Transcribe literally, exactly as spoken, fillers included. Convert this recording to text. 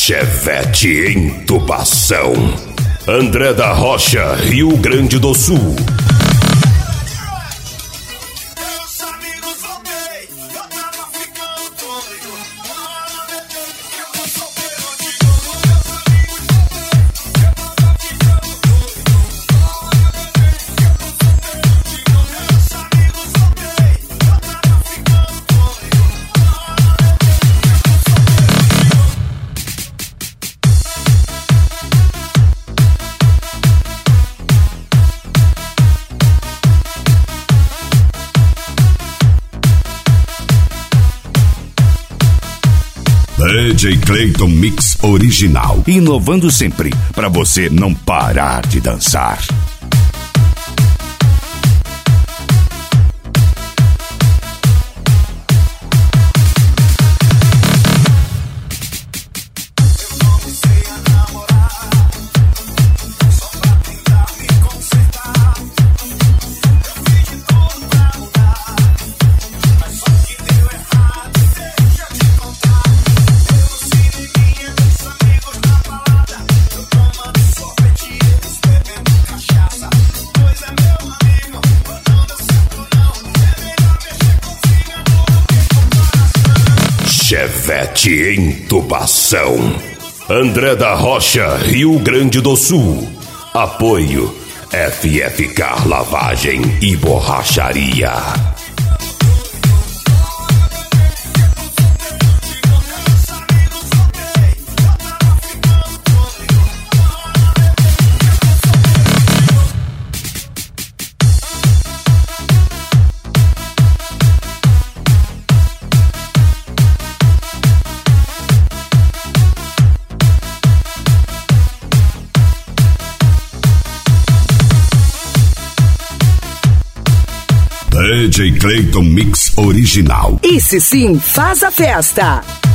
Chevette Intubação. André da Rocha, Rio Grande do Sul. D J Clayton Mix Original. Inovando sempre, pra você não parar de dançar. Chevette Intubação. André da Rocha, Rio Grande do Sul. Apoio F F K Lavagem e Borracharia. D J Clayton Mix Original. Esse sim faz a festa.